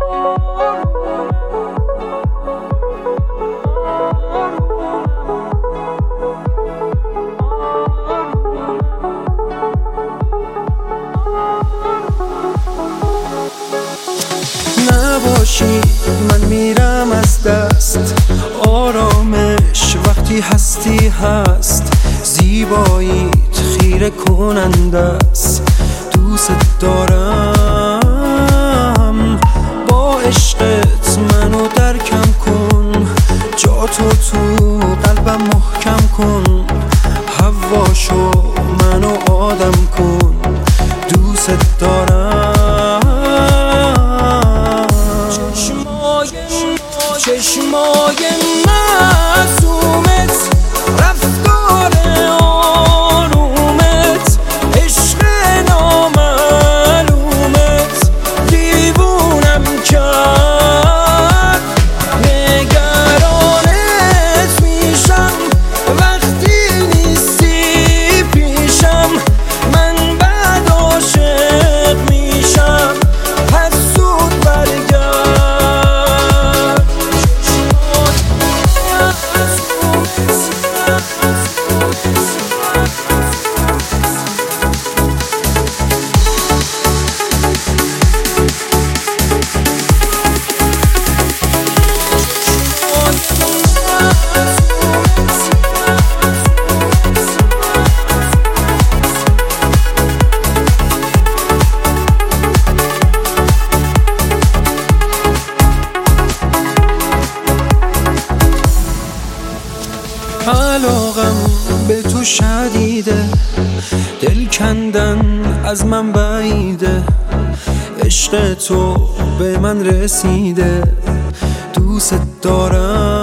نباشی من میرم از دست، آرامش وقتی هستی هست، زیباییت خیره کننده است. دوست دارم با عشقت منو درکم کن، جاتو تو قلبم محکم کن، هواشو منو آدم کن. دوست دارم چشمای معصومت، رفتار آرومت، عشق نامعلومت دیوونم کرد. نگرانت میشم وقتی نیستی پیشم، من بد عاشق میشم، پس زود برگرد. علاقم به تو شدیده، دل کندن از من بعیده، عشق تو به من رسیده. دوست دارم